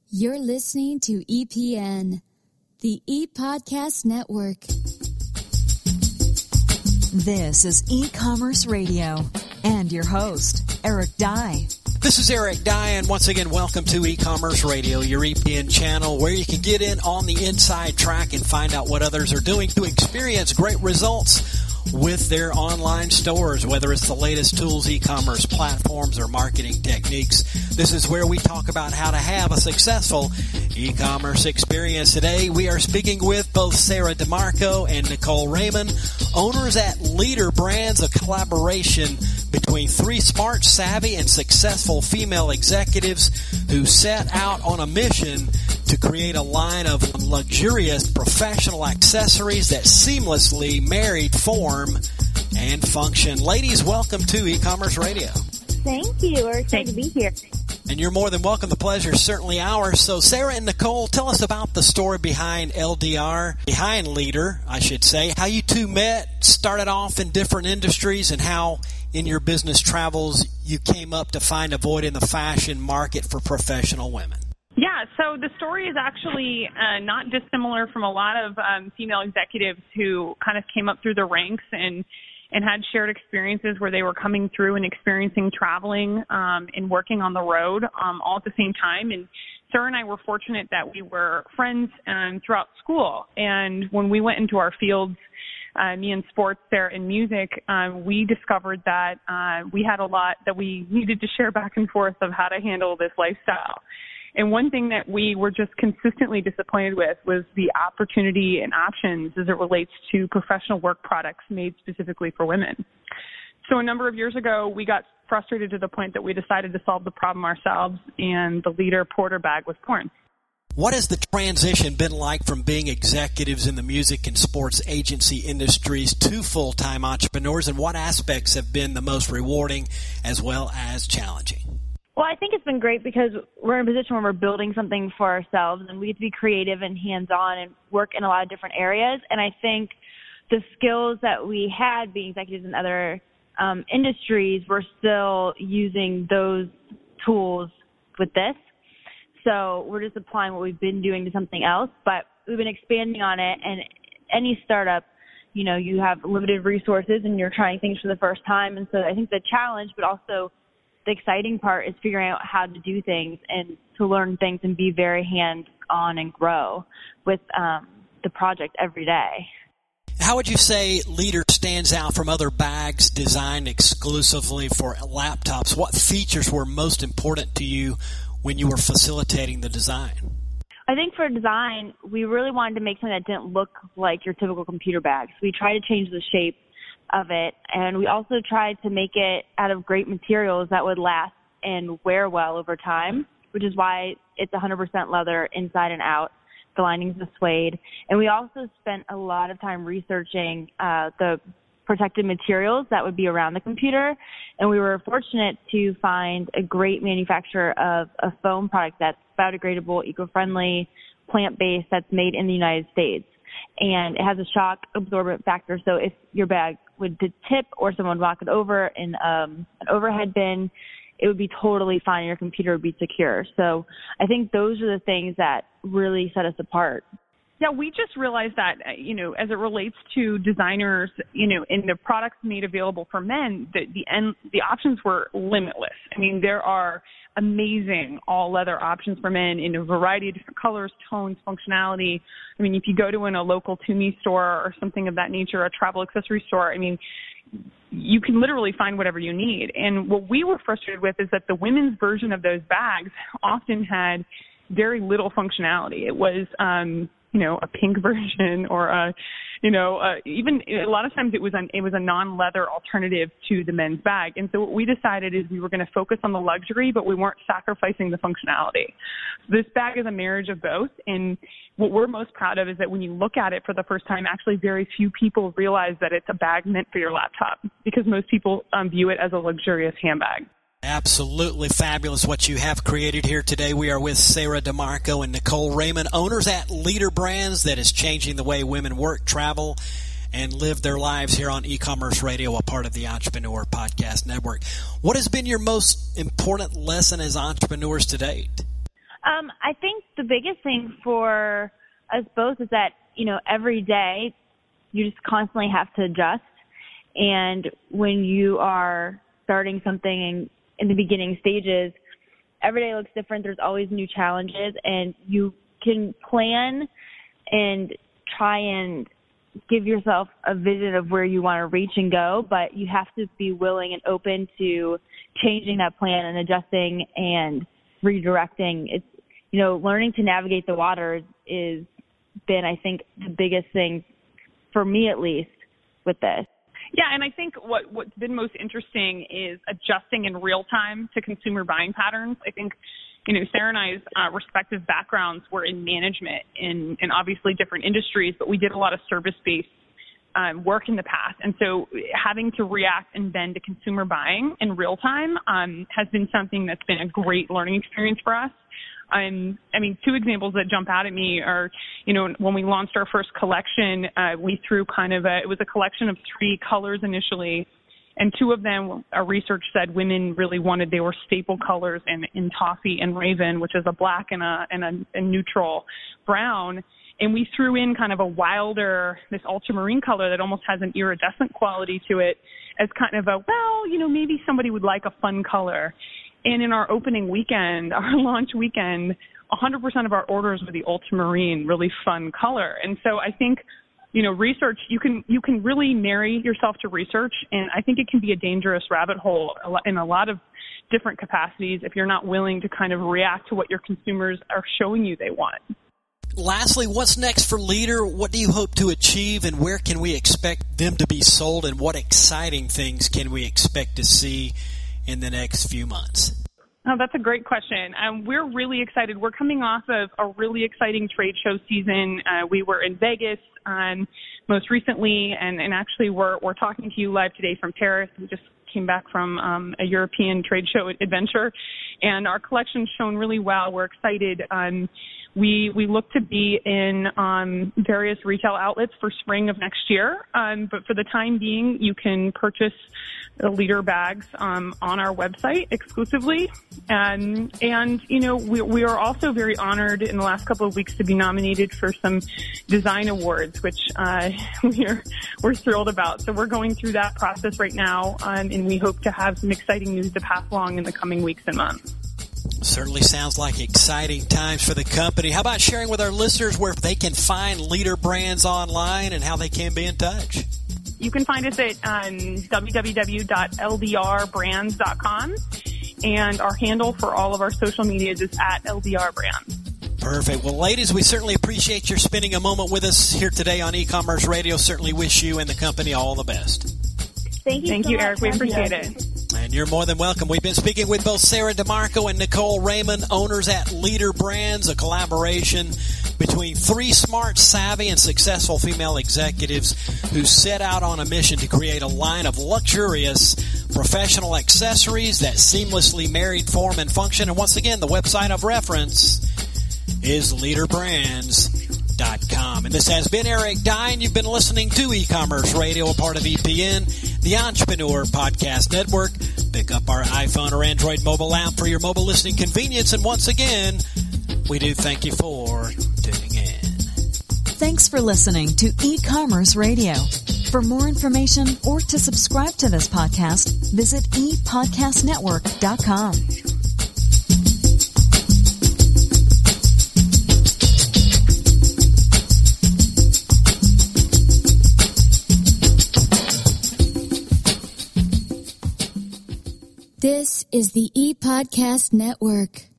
You're listening to EPN, the ePodcast Network. This is E-Commerce Radio and your host, Eric Dye. This is Eric Dye, and once again, welcome to E-Commerce Radio, your EPN channel, where you can get in on the inside track and find out what others are doing to experience great results with their online stores, whether it's the latest tools, e-commerce platforms, or marketing techniques. This is where we talk about how to have a successful e-commerce experience. Today, we are speaking with both Sarah DeMarco and Nicole Raymond, owners at Leader Brands, a collaboration between three smart, savvy, and successful female executives who set out on a mission to create a line of luxurious professional accessories that seamlessly married form and function. Ladies, welcome to E-Commerce Radio. Thank you. We're excited to be here. And you're more than welcome. The pleasure is certainly ours. So Sarah and Nicole, tell us about the story behind LDR, behind Leader, I should say. How you two met, started off in different industries, and how in your business travels you came up to find a void in the fashion market for professional women. Yeah, so the story is actually not dissimilar from a lot of female executives who kind of came up through the ranks and had shared experiences where they were coming through and experiencing traveling and working on the road all at the same time. And Sarah and I were fortunate that we were friends throughout school. And when we went into our fields, me in sports, Sarah in music, we discovered that we had a lot that we needed to share back and forth of how to handle this lifestyle. And one thing that we were just consistently disappointed with was the opportunity and options as it relates to professional work products made specifically for women. So a number of years ago, we got frustrated to the point that we decided to solve the problem ourselves, and the Leader Porter bag was born. What has the transition been like from being executives in the music and sports agency industries to full-time entrepreneurs, and what aspects have been the most rewarding as well as challenging? Well, I think it's been great because we're in a position where we're building something for ourselves, and we get to be creative and hands-on and work in a lot of different areas. And I think the skills that we had being executives in other industries, we're still using those tools with this. So we're just applying what we've been doing to something else, but we've been expanding on it. And any startup, you know, you have limited resources and you're trying things for the first time. And so I think the challenge, but also the exciting part, is figuring out how to do things and to learn things and be very hands-on and grow with the project every day. How would you say Leader stands out from other bags designed exclusively for laptops? What features were most important to you when you were facilitating the design? I think for design, we really wanted to make something that didn't look like your typical computer bag. So we tried to change the shape of it, and we also tried to make it out of great materials that would last and wear well over time, which is why it's 100% leather inside and out. The lining's a suede. And we also spent a lot of time researching the protected materials that would be around the computer, and we were fortunate to find a great manufacturer of a foam product that's biodegradable, eco-friendly, plant-based, that's made in the United States. And it has a shock absorbent factor, so if your bag would tip or someone would knock it over in an overhead bin, it would be totally fine and your computer would be secure. So I think those are the things that really set us apart. Yeah, we just realized that, you know, as it relates to designers, you know, in the products made available for men, the options were limitless. I mean, there are amazing all-leather options for men in a variety of different colors, tones, functionality. I mean, if you go to a local Tumi store or something of that nature, a travel accessory store, I mean, you can literally find whatever you need. And what we were frustrated with is that the women's version of those bags often had very little functionality. It was, you know, a pink version or even a lot of times it was a non-leather alternative to the men's bag. And so what we decided is we were going to focus on the luxury, but we weren't sacrificing the functionality. So this bag is a marriage of both. And what we're most proud of is that when you look at it for the first time, actually very few people realize that it's a bag meant for your laptop, because most people view it as a luxurious handbag. Absolutely fabulous what you have created here today. We are with Sarah DeMarco and Nicole Raymond, owners at Leader Brands, that is changing the way women work, travel, and live their lives here on E-Commerce Radio, a part of the Entrepreneur Podcast Network. What has been your most important lesson as entrepreneurs to date? I think the biggest thing for us both is that, every day you just constantly have to adjust. And when you are starting something in the beginning stages, every day looks different. There's always new challenges, and you can plan and try and give yourself a vision of where you want to reach and go, but you have to be willing and open to changing that plan and adjusting and redirecting. It's, learning to navigate the waters is been, I think, the biggest thing for me, at least, with this. Yeah, and I think what's been most interesting is adjusting in real time to consumer buying patterns. I think, Sarah and I's respective backgrounds were in management in obviously different industries, but we did a lot of service-based work in the past. And so having to react and bend to consumer buying in real time has been something that's been a great learning experience for us. Two examples that jump out at me are, when we launched our first collection, we threw it was a collection of 3 colors initially, and 2 of them, our research said women really wanted. They were staple colors in Toffee and Raven, which is a black and a neutral brown. And we threw in kind of a wilder, this ultramarine color that almost has an iridescent quality to it as kind of maybe somebody would like a fun color. And in our opening weekend, our launch weekend, 100% of our orders were the ultramarine, really fun color. And so I think, research, you can really marry yourself to research, and I think it can be a dangerous rabbit hole in a lot of different capacities if you're not willing to kind of react to what your consumers are showing you they want. Lastly, what's next for Leader? What do you hope to achieve, and where can we expect them to be sold, and what exciting things can we expect to see in the next few months? Oh, that's a great question. We're really excited. We're coming off of a really exciting trade show season. We were in Vegas most recently, and actually we're talking to you live today from Paris. We just came back from a European trade show adventure, and our collection's shown really well. We're excited. We look to be in various retail outlets for spring of next year, but for the time being, you can purchase the Leader bags on our website exclusively. And we are also very honored in the last couple of weeks to be nominated for some design awards, which we're thrilled about. So we're going through that process right now, and we hope to have some exciting news to pass along in the coming weeks and months. Certainly sounds like exciting times for the company. How about sharing with our listeners where they can find Leader Brands online and how they can be in touch? You can find us at www.ldrbrands.com, and our handle for all of our social medias is @LDRBrands. Perfect. Well, ladies, we certainly appreciate your spending a moment with us here today on E-Commerce Radio. Certainly wish you and the company all the best. Thank you, Eric. We appreciate it. And you're more than welcome. We've been speaking with both Sarah DeMarco and Nicole Raymond, owners at Leader Brands, a collaboration between 3 smart, savvy, and successful female executives who set out on a mission to create a line of luxurious professional accessories that seamlessly married form and function. And once again, the website of reference is leaderbrands.com. And this has been Eric Dye, and you've been listening to E-Commerce Radio, a part of EPN, the Entrepreneur Podcast Network. Pick up our iPhone or Android mobile app for your mobile listening convenience. And once again, we do thank you for tuning in. Thanks for listening to E-Commerce Radio. For more information or to subscribe to this podcast, visit epodcastnetwork.com. This is the ePodcast Network.